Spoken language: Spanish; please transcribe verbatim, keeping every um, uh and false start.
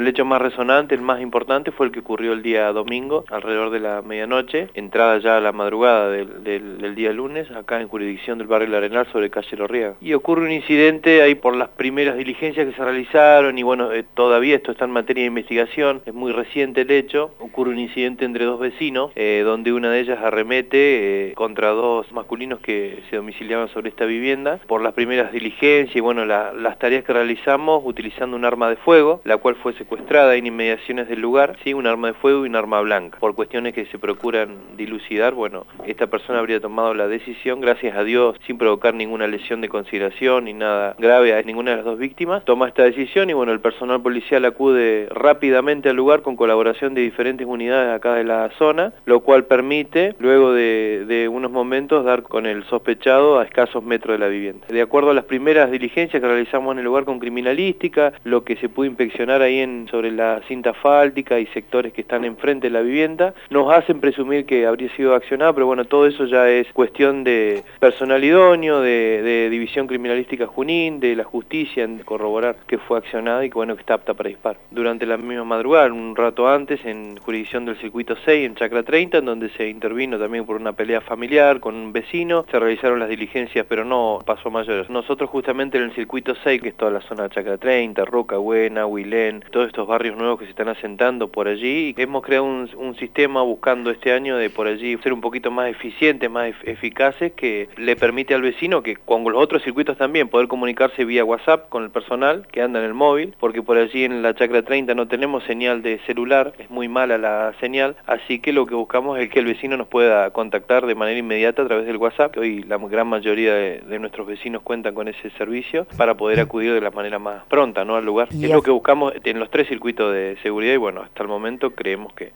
el hecho más resonante, el más importante, fue el que ocurrió el día domingo, alrededor de la medianoche, entrada ya a la madrugada del, del, del día lunes, acá en jurisdicción del barrio El Arenal, sobre calle Lorriaga. Y ocurre un incidente ahí por las primeras diligencias que se realizaron, y bueno, eh, todavía esto está en materia de investigación, es muy reciente el hecho. Ocurre un incidente entre dos vecinos, eh, donde una de ellas arremete eh, contra dos masculinos que se domiciliaban sobre esta vivienda. Por las primeras diligencias y bueno, la, las tareas que realizamos utilizando un arma de fuego, la cual fue secuestrada en inmediaciones del lugar, sí, un arma de fuego y un arma blanca. Por cuestiones que se procuran dilucidar, bueno, esta persona habría tomado la decisión, gracias a Dios, sin provocar ninguna lesión de consideración ni nada grave a ninguna de las dos víctimas, toma esta decisión y bueno, el personal policial acude rápidamente al lugar con colaboración de diferentes unidades acá de la zona, lo cual permite, luego de, de unos momentos, dar con el sospechado a escasos metros de la vivienda. De acuerdo a las primeras diligencias que realizamos en el lugar con criminalística, lo que se pudo inspeccionar ahí en, sobre la cinta asfáltica y sectores que están enfrente de la vivienda, nos hacen presumir que habría sido accionado, pero bueno, todo eso ya es cuestión de personal idóneo, de, de División Criminalística Junín, de la justicia, en corroborar que fue accionada y que bueno, que está apta para disparar. Durante la misma madrugada, un rato antes, en jurisdicción del circuito seis, en Chacra treinta, en donde se intervino también por una pelea familiar con un vecino, se realizaron las diligencias, pero no pasó mayores. Nosotros justamente en el circuito seis, que es toda la zona de Chacra treinta, Roca Buena, Huilén, todos estos barrios nuevos que se están asentando por allí, hemos creado un, un sistema buscando este año de por allí ser un poquito más eficientes, más ef eficaces, que le permite al vecino que con los otros circuitos también poder comunicarse vía WhatsApp con el personal que anda en el móvil, porque por allí en la Chacra treinta no tenemos señal de celular, es muy mala la señal, así que lo que buscamos es que el vecino nos pueda contactar de manera inmediata a través del WhatsApp, que hoy la gran mayoría de, de nuestros vecinos cuentan con ese servicio, para poder acudir de la manera más pronta, ¿no?, al lugar. Es lo que buscamos en los tres circuitos de seguridad y bueno, hasta el momento creemos que